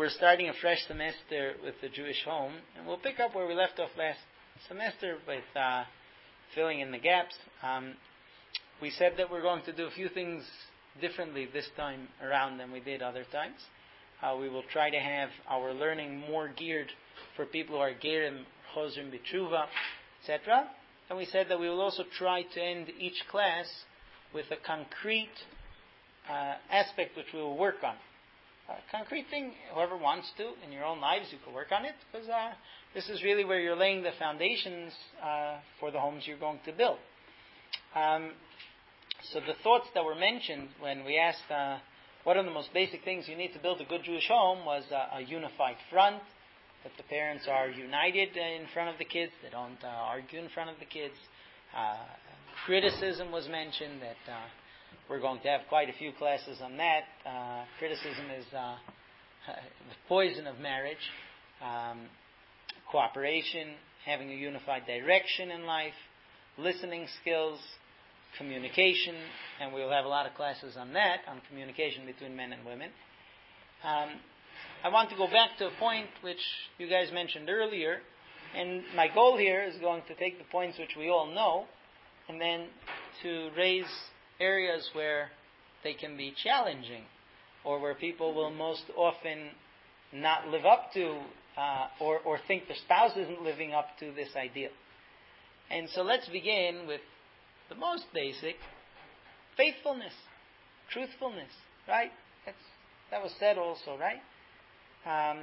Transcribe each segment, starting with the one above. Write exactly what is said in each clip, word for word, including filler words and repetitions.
we're starting a fresh semester with the Jewish Home, and we'll pick up where we left off last semester with uh, filling in the gaps. Um, we said that we're going to do a few things differently this time around than we did other times. Uh, we will try to have our learning more geared for people who are gerim, chozrim b'tshuva, et cetera. And we said that we will also try to end each class with a concrete uh, aspect which we will work on. A concrete thing, whoever wants to, in your own lives, you can work on it, because uh, this is really where you're laying the foundations uh, for the homes you're going to build. Um, so the thoughts that were mentioned when we asked uh, what are the most basic things you need to build a good Jewish home was uh, a unified front, that the parents are united in front of the kids, they don't uh, argue in front of the kids. Uh, criticism was mentioned, that uh, we're going to have quite a few classes on that. Uh, criticism is uh, the poison of marriage. Um, cooperation, having a unified direction in life, listening skills, communication, and we'll have a lot of classes on that, on communication between men and women. Um, I want to go back to a point which you guys mentioned earlier, and my goal here is going to take the points which we all know, and then to raise areas where they can be challenging, or where people will most often not live up to, uh, or, or think the spouse isn't living up to this ideal. And so let's begin with the most basic, faithfulness, truthfulness, right? That's, that was said also, right? Um,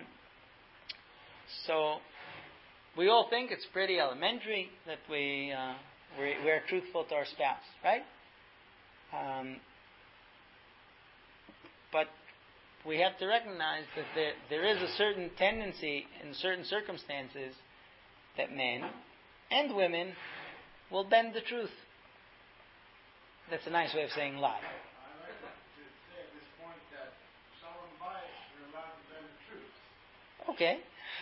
so we all think it's pretty elementary that we uh, we're, we're truthful to our spouse, right? Um, but we have to recognize that there there is a certain tendency in certain circumstances that men and women will bend the truth. That's a nice way of saying lie. I like to say at this point that shalom bayis, you're allowed to bend the truth. Okay.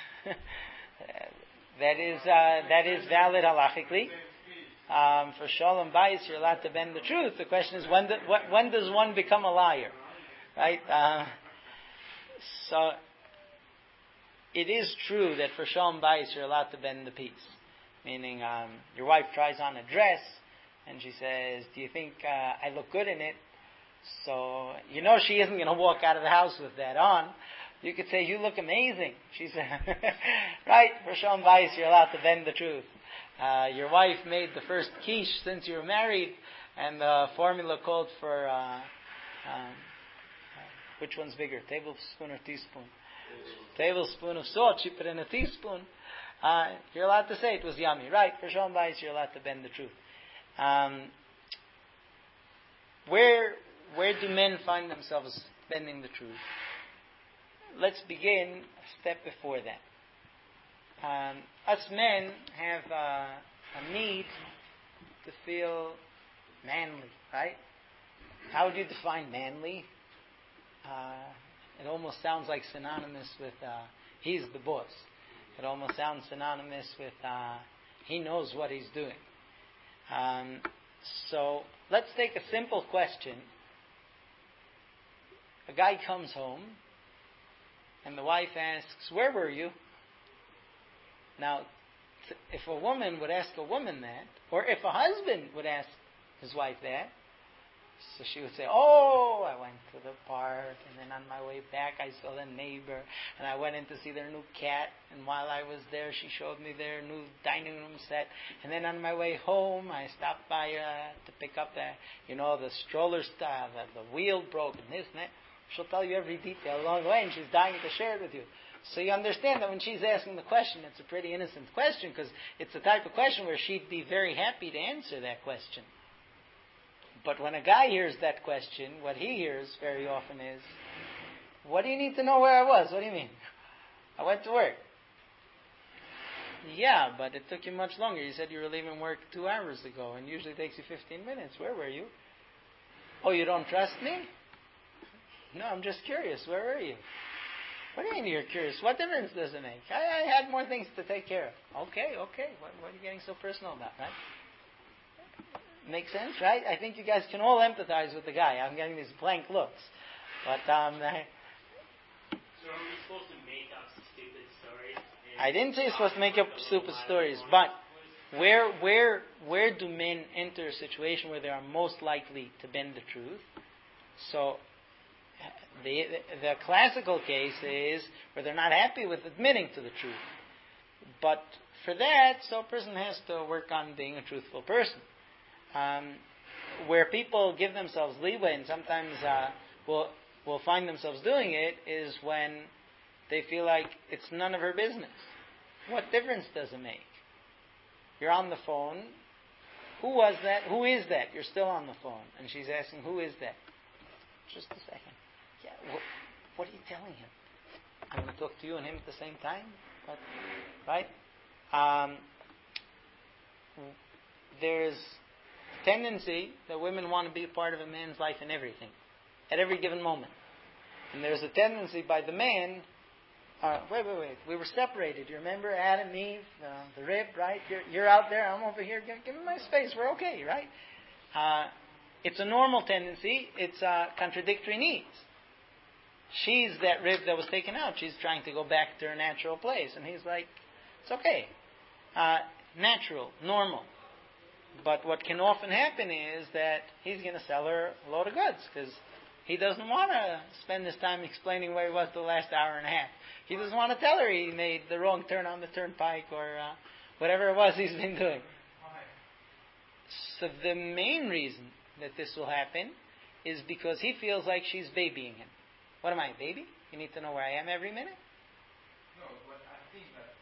that is uh, that is valid halachically. Um, for shalom bayis, you're allowed to bend the truth. The question is, when, do, wh- when does one become a liar? Right? Uh, so, it is true that for shalom bayis, you're allowed to bend the peace. Meaning, um, your wife tries on a dress, and she says, do you think uh, I look good in it? So, you know she isn't going to walk out of the house with that on. You could say, you look amazing. She said, right? For shalom bayis, you're allowed to bend the truth. Uh, your wife made the first quiche since you were married, and the formula called for uh, um, uh, which one's bigger, tablespoon or teaspoon? Tablespoon of salt. She put in a teaspoon. Uh, you're allowed to say it was yummy, right? For shalom bayis, you're allowed to bend the truth. Um, where where do men find themselves bending the truth? Let's begin a step before that. Um, us men have uh, a need to feel manly, right? How would you define manly? Uh, it almost sounds like synonymous with uh, he's the boss. It almost sounds synonymous with uh, he knows what he's doing. Um, so let's take a simple question. A guy comes home and the wife asks, where were you? Now, if a woman would ask a woman that, or if a husband would ask his wife that, so she would say, oh, I went to the park, and then on my way back I saw the neighbor, and I went in to see their new cat, and while I was there she showed me their new dining room set, and then on my way home I stopped by uh, to pick up the, you know, the stroller style, the, the wheel broke, and this and that. She'll tell you every detail along the way, and she's dying to share it with you. So you understand that when she's asking the question, it's a pretty innocent question, because it's the type of question where she'd be very happy to answer that question. But when a guy hears that question, what he hears very often is, what do you need to know where I was? What do you mean? I went to work. Yeah, but it took you much longer. You said you were leaving work two hours ago, and usually it takes you fifteen minutes. Where were you? Oh, you don't trust me? No, I'm just curious. Where were you? What do you mean you're curious? What difference does it make? I, I had more things to take care of. Okay, okay. What, what are you getting so personal about, right? Makes sense, right? I think you guys can all empathize with the guy. I'm getting these blank looks. But, um... I, so are we supposed to stupid stories. I didn't say you're supposed to make up stupid stories, but where where where do men enter a situation where they are most likely to bend the truth? So the the classical case is where they're not happy with admitting to the truth. But for that, so a person has to work on being a truthful person. Um, where people give themselves leeway and sometimes uh, will will find themselves doing it is when they feel like it's none of her business. What difference does it make? You're on the phone. Who was that? Who is that? You're still on the phone. And she's asking, who is that? Just a second. Yeah, what, what are you telling him? I'm going to talk to you and him at the same time? But, right? Um, there's tendency that women want to be a part of a man's life in everything, at every given moment. And there's a tendency by the man, uh, wait, wait, wait, we were separated. You remember Adam, Eve, uh, the rib, right? You're, you're out there, I'm over here, give, give me my space, we're okay, right? Uh, it's a normal tendency, it's uh, contradictory needs. She's that rib that was taken out, she's trying to go back to her natural place. And he's like, it's okay. Uh, natural, normal. But what can often happen is that he's going to sell her a load of goods because he doesn't want to spend his time explaining where he was the last hour and a half. He doesn't want to tell her he made the wrong turn on the turnpike or uh, whatever it was he's been doing. So the main reason that this will happen is because he feels like she's babying him. What am I, a baby? You need to know where I am every minute? No, but I think that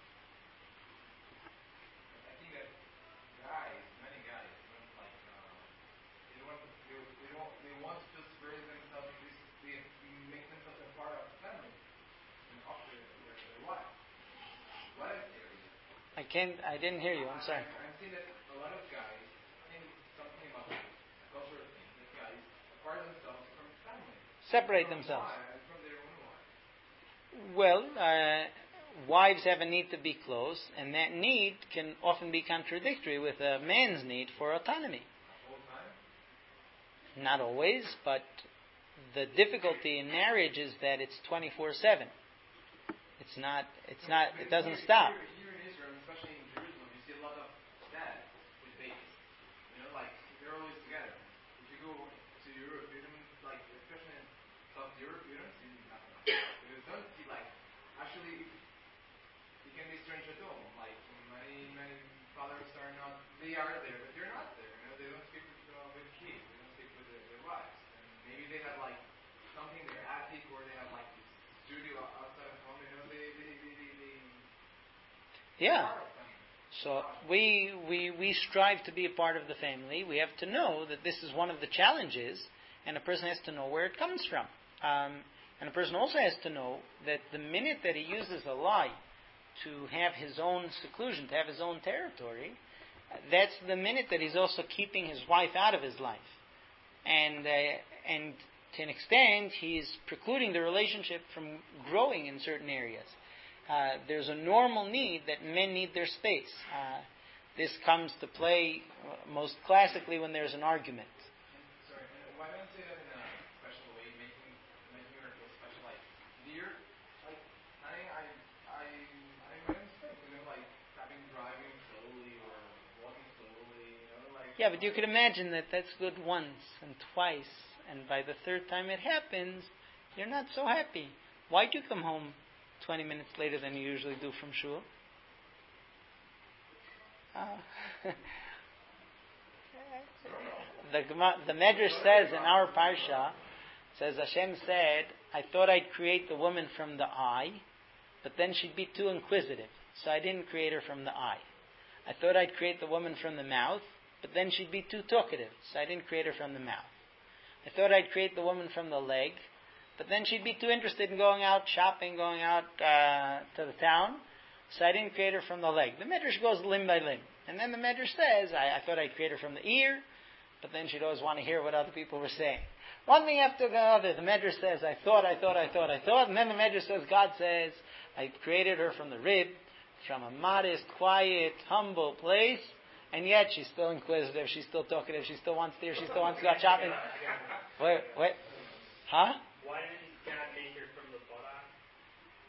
I think that guys, many guys, don't like uh, they want to, they, they don't they want to just raise themselves, they, they make themselves a part of the family and of their, their, their wife. What if they are? I can't. I didn't hear you. I'm sorry. I, I'm saying that a lot of guys, I think it's something about a cultural thing that guys apart themselves from family. Separate From themselves. wives, from their own wives. Well, uh, wives have a need to be close, and that need can often be contradictory with a man's need for autonomy. All the time? Not always, but the difficulty in marriage is that it's twenty-four seven. It's not. It's not. It doesn't stop. Here, here in Israel, especially in Jerusalem, you see a lot of dads with babies. You know, like they're always together. If you go to Europe, you don't like, especially in South Europe, you don't see nothing like that. You don't see like actually. It can be strange at home. Like many many fathers are not. They are there, but they're not there. You know, they don't speak with, uh, with kids. They don't speak with their, their wives. And maybe they have like something in their attic, or they have like this studio outside of home. You know, they they they they. they Yeah. So we we we strive to be a part of the family. We have to know that this is one of the challenges, and a person has to know where it comes from. Um, and a person also has to know that the minute that he uses a lie to have his own seclusion, to have his own territory, that's the minute that he's also keeping his wife out of his life. And uh, and to an extent, he's precluding the relationship from growing in certain areas. Uh, there's a normal need that men need their space. Uh, this comes to play most classically when there's an argument. Sorry, and why don't you say that in a special way, making making her feel special? Like, dear, like, honey, I I I made a mistake. You know, like having driving slowly or walking slowly. You know, like. Yeah, but you could imagine that that's good once and twice, and by the third time it happens, you're not so happy. Why'd you come home twenty minutes later than you usually do from shul? Uh, the the Medrash says in our parsha, says Hashem said, I thought I'd create the woman from the eye, but then she'd be too inquisitive, so I didn't create her from the eye. I thought I'd create the woman from the mouth, but then she'd be too talkative, so I didn't create her from the mouth. I thought I'd create the woman from the leg, but then she'd be too interested in going out shopping, going out uh, to the town. So I didn't create her from the leg. The Medrash goes limb by limb. And then the Medrash says, I, I thought I'd create her from the ear, but then she'd always want to hear what other people were saying. One thing after the other, the Medrash says, I thought, I thought, I thought, I thought. And then the Medrash says, God says, I created her from the rib, from a modest, quiet, humble place. And yet she's still inquisitive, she's still talkative, she still wants to hear, she still wants to go out shopping. Wait, wait. Huh? Why didn't God make her from the buttock?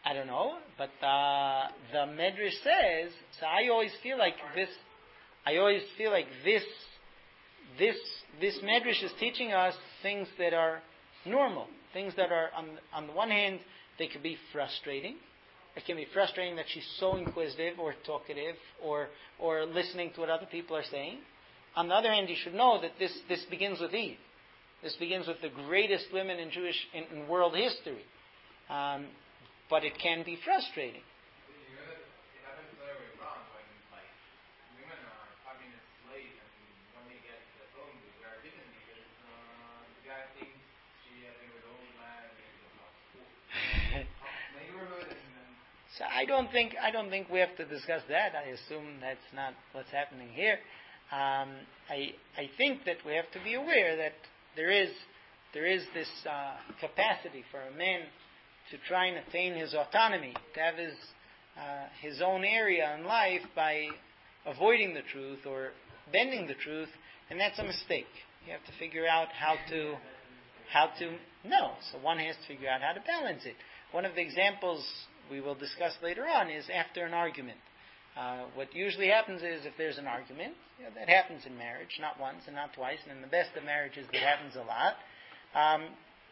I don't know, but uh, the Medrash says. So I always feel like this. I always feel like this. This this Medrash is teaching us things that are normal, things that are on on the one hand they can be frustrating. It can be frustrating that she's so inquisitive or talkative or or listening to what other people are saying. On the other hand, you should know that this, this begins with Eve. This begins with the greatest women in Jewish in, in world history. Um, but it can be frustrating. You know that it happens the other way around when like women are having a slave and when they get the phone they are beaten because uh, the guy thinks she has been with an old man and they go to school. Neighborhood and then So I don't think I don't think we have to discuss that. I assume that's not what's happening here. Um, I I think that we have to be aware that there is there is this uh, capacity for a man to try and attain his autonomy, to have his uh, his own area in life by avoiding the truth or bending the truth, and that's a mistake. You have to figure out how to how to no. So one has to figure out how to balance it. One of the examples we will discuss later on is after an argument. Uh, what usually happens is if there's an argument, you know, that happens in marriage, not once and not twice, and in the best of marriages that happens a lot. Um,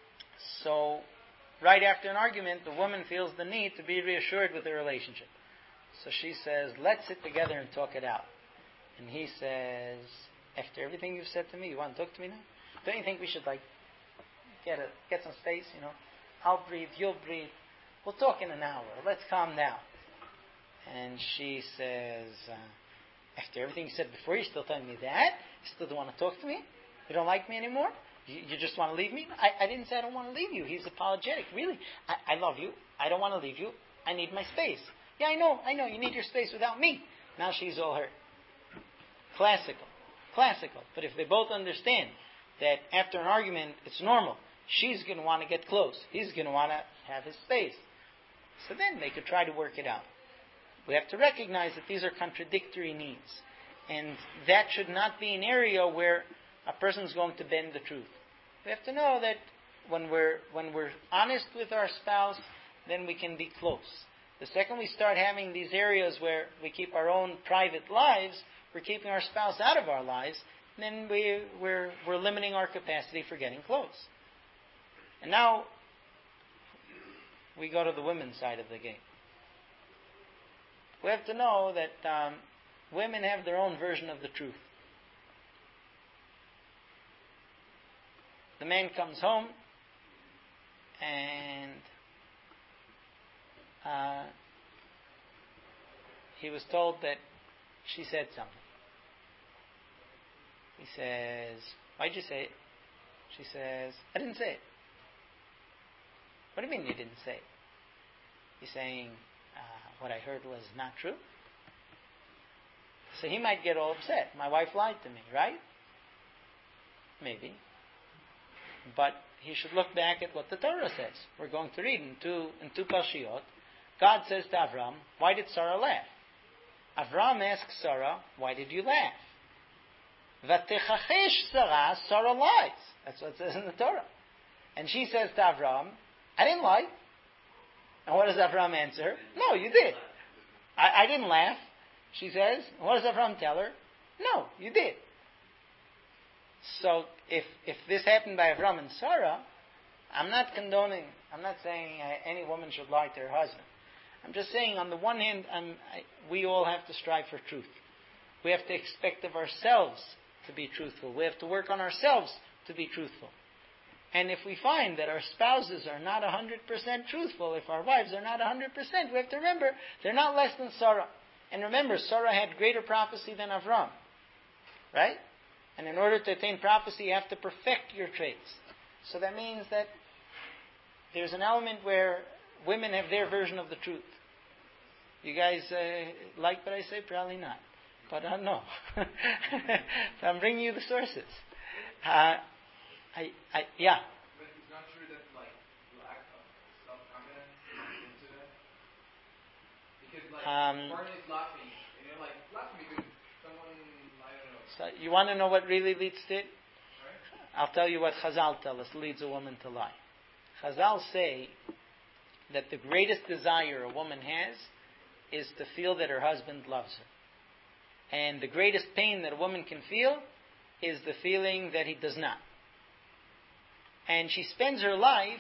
so, right after an argument, the woman feels the need to be reassured with the relationship. So she says, let's sit together and talk it out. And he says, after everything you've said to me, you want to talk to me now? Don't you think we should like get a, get some space, you know? I'll breathe, you'll breathe. We'll talk in an hour. Let's calm down. And she says, uh, after everything you said before, you're still telling me that? You still don't want to talk to me? You don't like me anymore? You, you just want to leave me? I, I didn't say I don't want to leave you. He's apologetic. Really? I, I love you. I don't want to leave you. I need my space. Yeah, I know. I know. You need your space without me. Now she's all hurt. Classical. Classical. But if they both understand that after an argument, it's normal. She's going to want to get close. He's going to want to have his space. So then they could try to work it out. We have to recognize that these are contradictory needs. And that should not be an area where a person is going to bend the truth. We have to know that when we're when we're honest with our spouse, then we can be close. The second we start having these areas where we keep our own private lives, we're keeping our spouse out of our lives, then we, we're, we're limiting our capacity for getting close. And now we go to the women's side of the game. We have to know that um, women have their own version of the truth. The man comes home and uh, he was told that she said something. He says, why'd you say it? She says, I didn't say it. What do you mean you didn't say it? He's saying, uh, what I heard was not true. So he might get all upset. My wife lied to me, right? Maybe. But he should look back at what the Torah says. We're going to read in two, in two Parshiyot. God says to Avram, why did Sarah laugh? Avram asks Sarah, why did you laugh? V'techachesh Sarah, Sarah lies. That's what it says in the Torah. And she says to Avram, I didn't lie. And what does Avram answer? No, you did. I, I didn't laugh. She says, what does Avram tell her? No, you did. So if if this happened by Avram and Sarah, I'm not condoning, I'm not saying uh, any woman should lie to her husband. I'm just saying, on the one hand, I'm, I, we all have to strive for truth. We have to expect of ourselves to be truthful. We have to work on ourselves to be truthful. And if we find that our spouses are not one hundred percent truthful, if our wives are not one hundred percent, we have to remember, they're not less than Sarah. And remember, Sarah had greater prophecy than Avram. Right? And in order to attain prophecy, you have to perfect your traits. So that means that there's an element where women have their version of the truth. You guys uh, like what I say? Probably not. But I don't know. So I'm bringing you the sources. Uh, I, I, yeah. But it's not true that like lack of self-confidence is into that. Because like Um, partner is laughing, and you're like laughing because someone I don't know. So you want to know what really leads to it? Right? I'll tell you what Chazal tell us leads a woman to lie. Chazal say that the greatest desire a woman has is to feel that her husband loves her. And the greatest pain that a woman can feel is the feeling that he does not. And she spends her life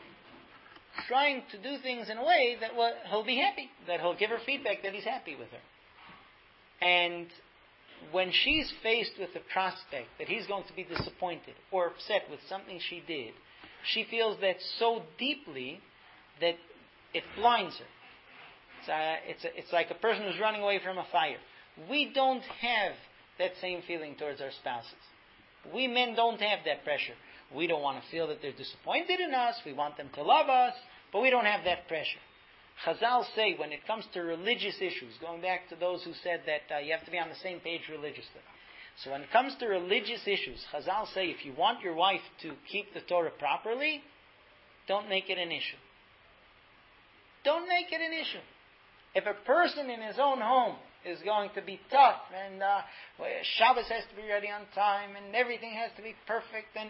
trying to do things in a way that will, he'll be happy, that he'll give her feedback that he's happy with her. And when she's faced with the prospect that he's going to be disappointed or upset with something she did, she feels that so deeply that it blinds her. It's, a, it's, a, it's like a person who's running away from a fire. We don't have that same feeling towards our spouses. We men don't have that pressure. We don't want to feel that they're disappointed in us. We want them to love us, but we don't have that pressure. Chazal say when it comes to religious issues, going back to those who said that uh, you have to be on the same page religiously. So when it comes to religious issues, Chazal say if you want your wife to keep the Torah properly, don't make it an issue. Don't make it an issue. If a person in his own home is going to be tough and uh, Shabbos has to be ready on time and everything has to be perfect, then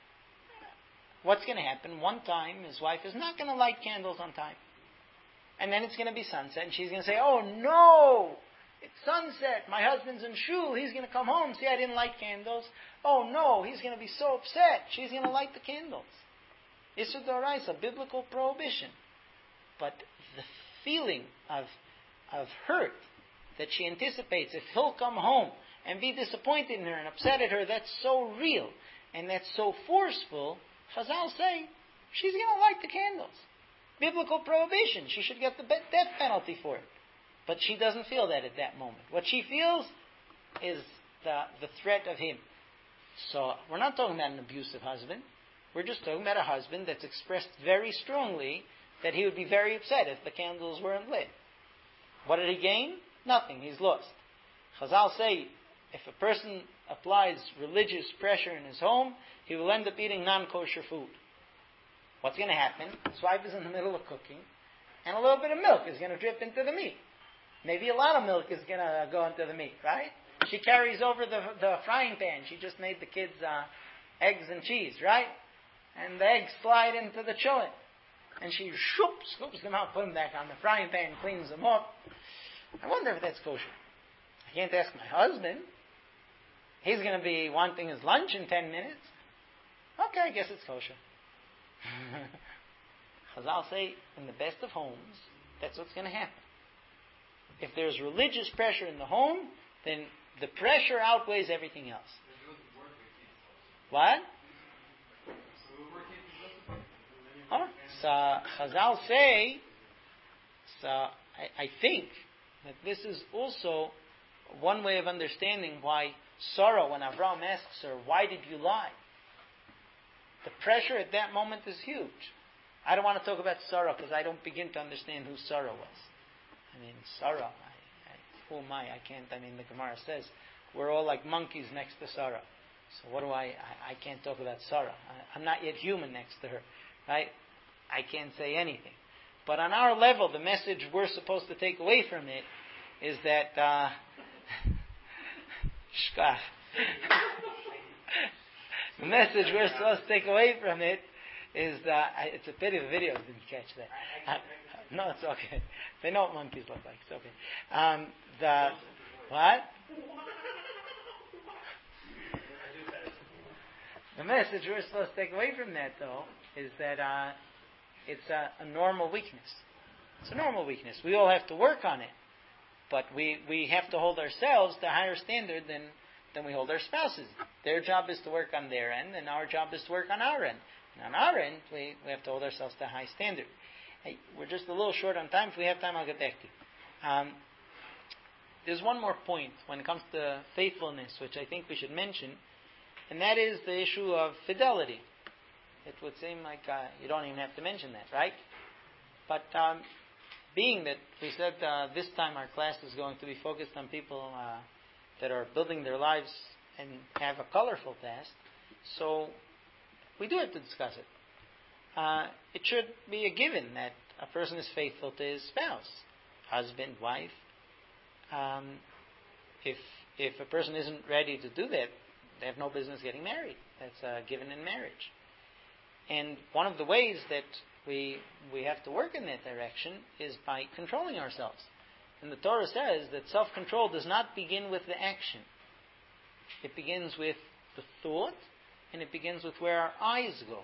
what's going to happen? One time his wife is not going to light candles on time. And then it's going to be sunset and she's going to say, oh no, it's sunset. My husband's in shul. He's going to come home. See, I didn't light candles. Oh no, he's going to be so upset. She's going to light the candles. Issur d'oraisa, biblical prohibition. But the feeling of, of hurt that she anticipates if he'll come home and be disappointed in her and upset at her, that's so real and that's so forceful. Chazal say she's going to light the candles. Biblical prohibition. She should get the death penalty for it. But she doesn't feel that at that moment. What she feels is the, the threat of him. So we're not talking about an abusive husband. We're just talking about a husband that's expressed very strongly that he would be very upset if the candles weren't lit. What did he gain? Nothing. He's lost. Chazal say if a person applies religious pressure in his home, he will end up eating non-kosher food. What's going to happen? His wife is in the middle of cooking, and a little bit of milk is going to drip into the meat. Maybe a lot of milk is going to go into the meat, right? She carries over the, the frying pan. She just made the kids uh, eggs and cheese, right? And the eggs slide into the chulin. And she shoop, scoops them out, put them back on the frying pan, cleans them up. I wonder if that's kosher. I can't ask my husband. He's going to be wanting his lunch in ten minutes. Okay, I guess it's kosher. Chazal say, in the best of homes, that's what's going to happen. If there's religious pressure in the home, then the pressure outweighs everything else. What? Oh, so Chazal say, so I, I think that this is also one way of understanding why Sarah, when Avraham asks her, why did you lie? The pressure at that moment is huge. I don't want to talk about Sarah because I don't begin to understand who Sarah was. I mean, Sarah, I, I, who am I? I can't, I mean, the Gemara says, we're all like monkeys next to Sarah. So what do I, I, I can't talk about Sarah. I, I'm not yet human next to her, right? I can't say anything. But on our level, the message we're supposed to take away from it is that, uh, shkach. The message we're supposed to take away from it is that, it's a pity the video didn't catch that. Uh, no, it's okay. They know what monkeys look like. It's okay. Um, the, what? The message we're supposed to take away from that, though, is that uh, it's a, a normal weakness. It's a normal weakness. We all have to work on it. But we, we have to hold ourselves to a higher standard than than we hold our spouses. Their job is to work on their end, and our job is to work on our end. And on our end, we, we have to hold ourselves to a high standard. Hey, we're just a little short on time. If we have time, I'll get back to you. Um, there's one more point when it comes to faithfulness, which I think we should mention, and that is the issue of fidelity. It would seem like uh, you don't even have to mention that, right? But um, being that we said uh, this time our class is going to be focused on people uh, that are building their lives and have a colorful past, so we do have to discuss it. Uh, it should be a given that a person is faithful to his spouse, husband, wife. Um, if if a person isn't ready to do that, they have no business getting married. That's a given in marriage. And one of the ways that we we have to work in that direction is by controlling ourselves. And the Torah says that self-control does not begin with the action. It begins with the thought, and it begins with where our eyes go.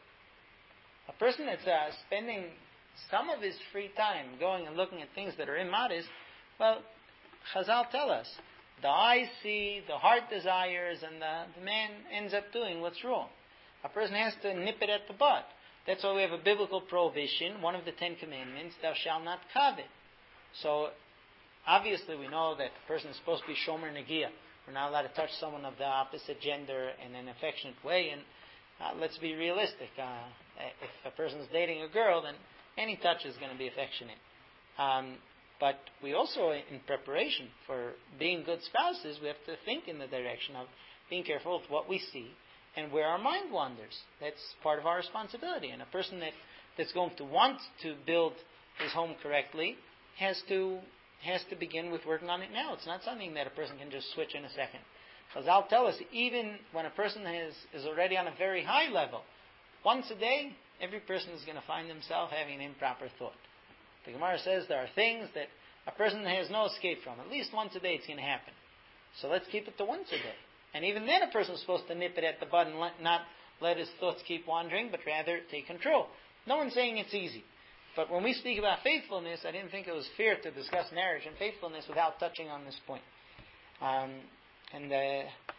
A person that's uh, spending some of his free time going and looking at things that are immodest, well, Chazal tell us, the eyes see, the heart desires, and the, the man ends up doing what's wrong. A person has to nip it at the bud. That's why we have a biblical prohibition, one of the Ten Commandments, thou shalt not covet. So, obviously we know that the person is supposed to be shomer negiah. We're not allowed to touch someone of the opposite gender in an affectionate way, and uh, let's be realistic. Uh, if a person is dating a girl, then any touch is going to be affectionate. Um, but we also, in preparation for being good spouses, we have to think in the direction of being careful with what we see and where our mind wanders. That's part of our responsibility. And a person that, that's going to want to build his home correctly has to has to begin with working on it now. It's not something that a person can just switch in a second. Chazal tell us, even when a person has, is already on a very high level, once a day, every person is going to find himself having an improper thought. The Gemara says there are things that a person has no escape from. At least once a day it's going to happen. So let's keep it to once a day. And even then a person is supposed to nip it at the bud and let, not let his thoughts keep wandering, but rather take control. No one's saying it's easy. But when we speak about faithfulness, I didn't think it was fair to discuss marriage and faithfulness without touching on this point. Um, and uh,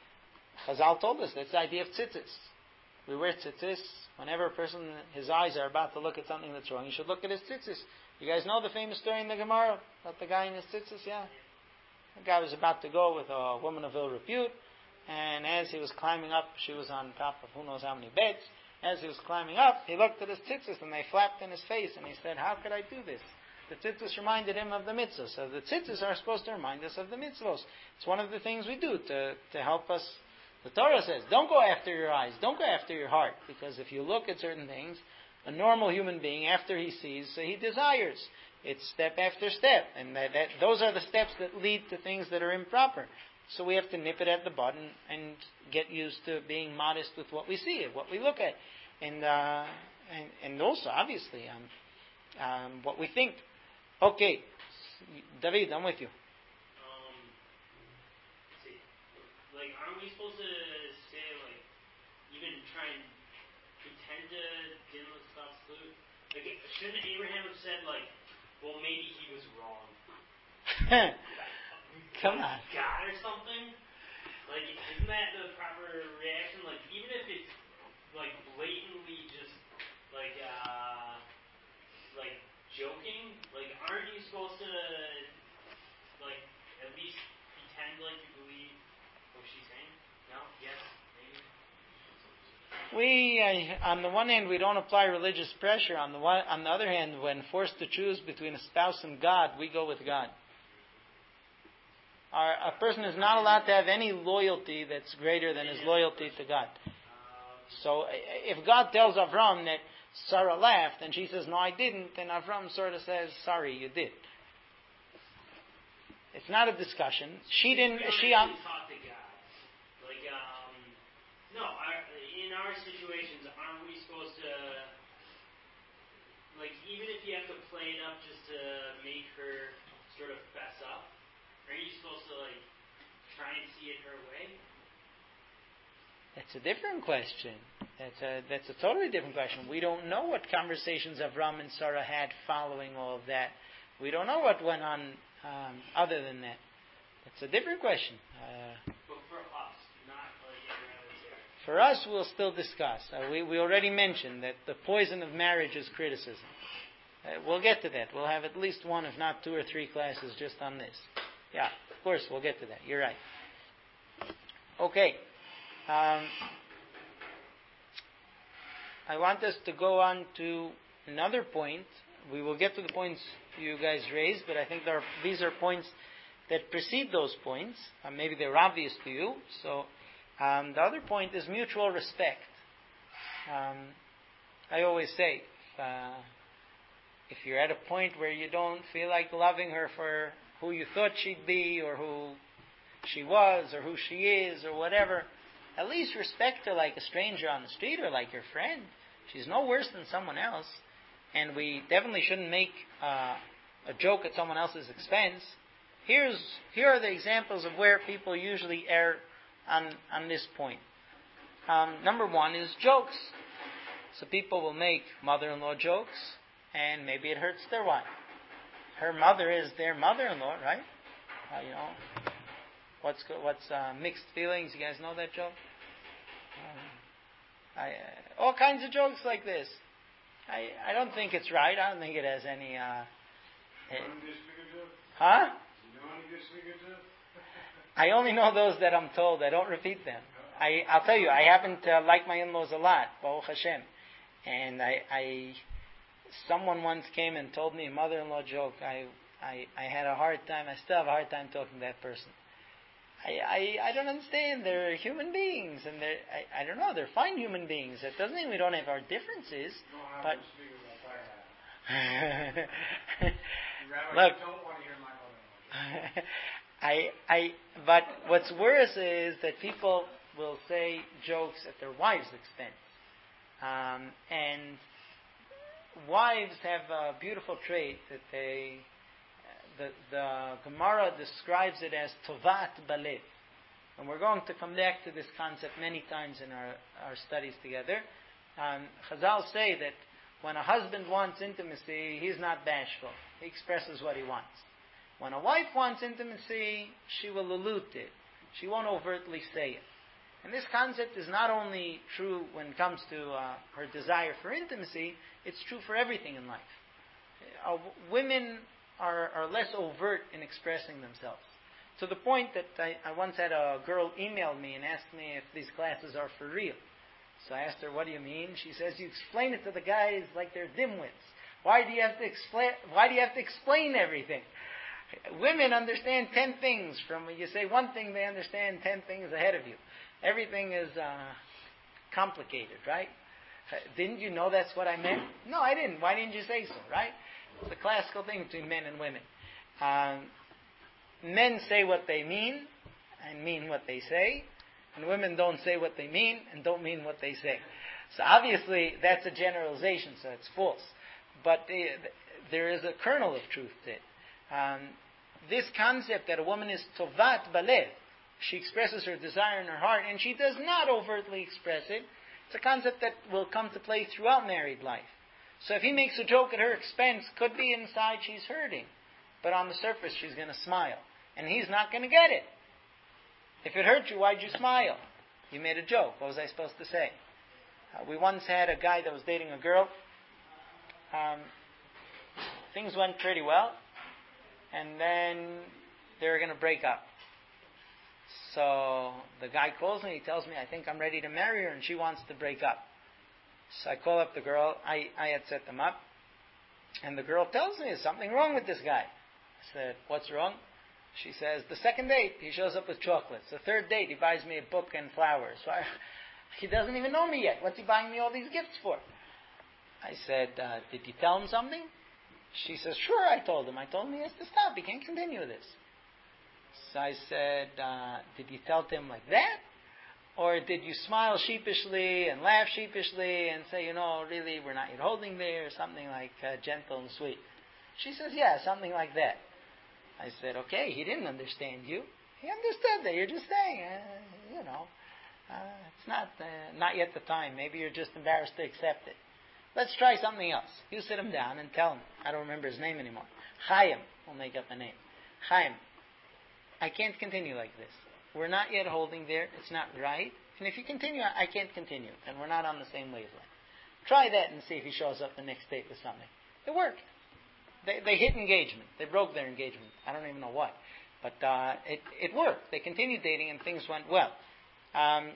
Chazal told us that's the idea of tzitzis. We wear tzitzis. Whenever a person, his eyes are about to look at something that's wrong, he should look at his tzitzis. You guys know the famous story in the Gemara about the guy in his tzitzis, yeah? The guy was about to go with a woman of ill repute, and as he was climbing up, she was on top of who knows how many beds. As he was climbing up, he looked at his tzitzis, and they flapped in his face, and he said, how could I do this? The tzitzis reminded him of the mitzvahs. So the tzitzis are supposed to remind us of the mitzvahs. It's one of the things we do to, to help us. The Torah says, don't go after your eyes, don't go after your heart, because if you look at certain things, a normal human being, after he sees, so he desires. It's step after step, and that, that, those are the steps that lead to things that are improper. So we have to nip it at the bud and, and get used to being modest with what we see, what we look at, and uh, and, and also, obviously, um, um, what we think. Okay, David, I'm with you. Um, let's see. Like, aren't we supposed to say, like, even try and pretend to dim the stuff too? Like, shouldn't Abraham have said, like, well, maybe he was wrong? Come on. God or something? Like, isn't that the proper reaction? Like, even if it's, like, blatantly just, like, uh, like, joking, like, aren't you supposed to, like, at least pretend like you believe what she's saying? No? Yes? Maybe? We, uh, on the one hand, we don't apply religious pressure. On the one, on the other hand, when forced to choose between a spouse and God, we go with God. Our, a person is not allowed to have any loyalty that's greater than his loyalty to God. So, if God tells Avram that Sarah laughed and she says, no, I didn't, then Avram sort of says, sorry, you did. It's not a discussion. She didn't. She. Um, talk to God. Like, um, no. Our, in our situations, aren't we supposed to, like, even if you have to play it up just to make her sort of fess up, are you supposed to, like, try and see it her way? That's a different question. That's a that's a totally different question. We don't know what conversations Avram and Sarah had following all of that. We don't know what went on um, other than that. It's a different question. Uh, but for us, not like Abraham and Sarah. For us, we'll still discuss. Uh, we we already mentioned that the poison of marriage is criticism. Uh, we'll get to that. We'll have at least one, if not two or three classes just on this. Yeah, of course, we'll get to that. You're right. Okay. Um, I want us to go on to another point. We will get to the points you guys raised, but I think there are, these are points that precede those points. Uh, maybe they're obvious to you. So um, the other point is mutual respect. Um, I always say, uh, if you're at a point where you don't feel like loving her for who you thought she'd be, or who she was, or who she is, or whatever, at least respect her like a stranger on the street or like your friend. She's no worse than someone else. and we definitely shouldn't make uh, a joke at someone else's expense. Here's here are the examples of where people usually err on on this point. Um, number one is jokes. So people will make mother-in-law jokes, and maybe it hurts their wife. Her mother is their mother-in-law, right? Uh, you know, what's what's uh, mixed feelings? You guys know that joke? Um, I, uh, all kinds of jokes like this. I I don't think it's right. I don't think it has any. Uh, it, huh? I only know those that I'm told. I don't repeat them. I, I'll tell you, I happen to like my in-laws a lot, Baruch Hashem. And I, I, someone once came and told me a mother-in-law joke. I, I, I had a hard time. I still have a hard time talking to that person. I, I, I don't understand. They're human beings, and they're, I, I don't know. They're fine human beings. That doesn't mean we don't have our differences. But look, I, I, but what's worse is that people will say jokes at their wives' expense. Um, and wives have a beautiful trait that they, the, the Gemara describes it as tovat balev. And we're going to come back to this concept many times in our, our studies together. Um, Chazal say that when a husband wants intimacy, he's not bashful. He expresses what he wants. When a wife wants intimacy, she will allude to it. She won't overtly say it. And this concept is not only true when it comes to uh, her desire for intimacy, it's true for everything in life. Uh, women are, are less overt in expressing themselves. To the point that I, I once had a girl email me and ask me if these classes are for real. So I asked her, what do you mean? She says, you explain it to the guys like they're dimwits. Why do you have to explain, why do you have to explain everything? Women understand ten things. From when you say one thing, they understand ten things ahead of you. Everything is uh, complicated, right? Didn't you know that's what I meant? No, I didn't. Why didn't you say so, right? It's a classical thing between men and women. Um, men say what they mean and mean what they say, and women don't say what they mean and don't mean what they say. So obviously that's a generalization, so it's false. But the, there is a kernel of truth to it. Um, this concept that a woman is tovat balev, she expresses her desire in her heart, and she does not overtly express it. It's a concept that will come to play throughout married life. So if he makes a joke at her expense, could be inside she's hurting, but on the surface she's going to smile, and he's not going to get it. If it hurt you, why'd you smile? You made a joke. What was I supposed to say? Uh, we once had a guy that was dating a girl. Um, things went pretty well, and then they were going to break up. So the guy calls me, he tells me, I think I'm ready to marry her, and she wants to break up. So I call up the girl, I, I had set them up, and the girl tells me, there's something wrong with this guy. I said, what's wrong? She says, the second date, he shows up with chocolates. The third date, he buys me a book and flowers. So I, he doesn't even know me yet. What's he buying me all these gifts for? I said, uh, did you tell him something? She says, sure, I told him. I told him he has to stop. He can't continue this. So I said, uh, did you tell him like that? Or did you smile sheepishly and laugh sheepishly and say, you know, really, we're not yet holding there, or something like uh, gentle and sweet? She says, yeah, something like that. I said, okay, he didn't understand you. He understood that. You're just saying, uh, you know, uh, it's not uh, not yet the time. Maybe you're just embarrassed to accept it. Let's try something else. You sit him down and tell him. I don't remember his name anymore. Chaim. We'll make up a name. Chaim, I can't continue like this. We're not yet holding there. It's not right. And if you continue, I can't continue. And we're not on the same wavelength. Try that and see if he shows up the next date with something. It worked. They, they hit engagement. They broke their engagement. I don't even know why. But uh, it, it worked. They continued dating and things went well. Um,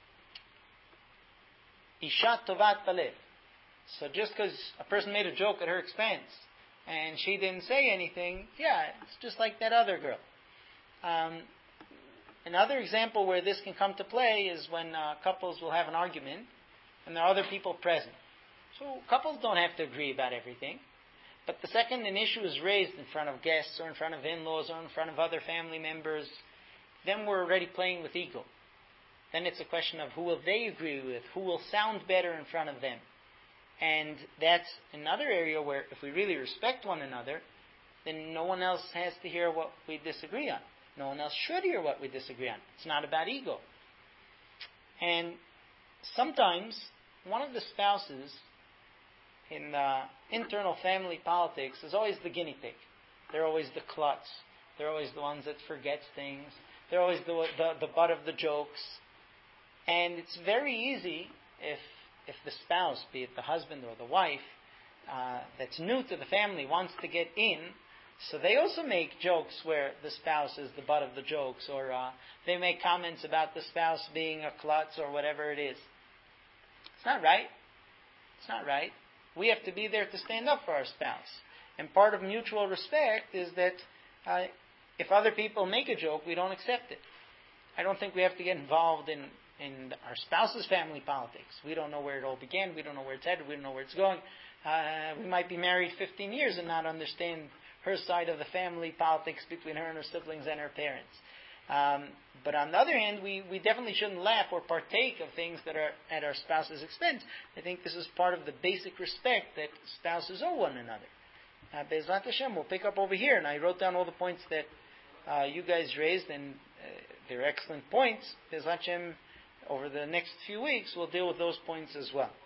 Isha tovat balev. So just because a person made a joke at her expense and she didn't say anything, yeah, it's just like that other girl. Um, another example where this can come to play is when uh, couples will have an argument and there are other people present. So couples don't have to agree about everything. But the second an issue is raised in front of guests or in front of in-laws or in front of other family members, then we're already playing with ego. Then it's a question of who will they agree with, who will sound better in front of them. And that's another area where if we really respect one another, then no one else has to hear what we disagree on. No one else should hear what we disagree on. It's not about ego. And sometimes one of the spouses in the internal family politics is always the guinea pig. They're always the klutz. They're always the ones that forgets things. They're always the, the, the butt of the jokes. And it's very easy if if the spouse, be it the husband or the wife, uh, that's new to the family wants to get in, so they also make jokes where the spouse is the butt of the jokes, or uh, they make comments about the spouse being a klutz or whatever it is. It's not right. It's not right. We have to be there to stand up for our spouse. And part of mutual respect is that uh, if other people make a joke, we don't accept it. I don't think we have to get involved in, in our spouse's family politics. We don't know where it all began. We don't know where it's headed. We don't know where it's going. Uh, we might be married fifteen years and not understand her side of the family politics between her and her siblings and her parents. Um, but on the other hand, we, we definitely shouldn't laugh or partake of things that are at our spouse's expense. I think this is part of the basic respect that spouses owe one another. Uh, Be'ezrat Hashem, we'll pick up over here, and I wrote down all the points that uh, you guys raised, and uh, they're excellent points. Be'ezrat Hashem, over the next few weeks, we'll deal with those points as well.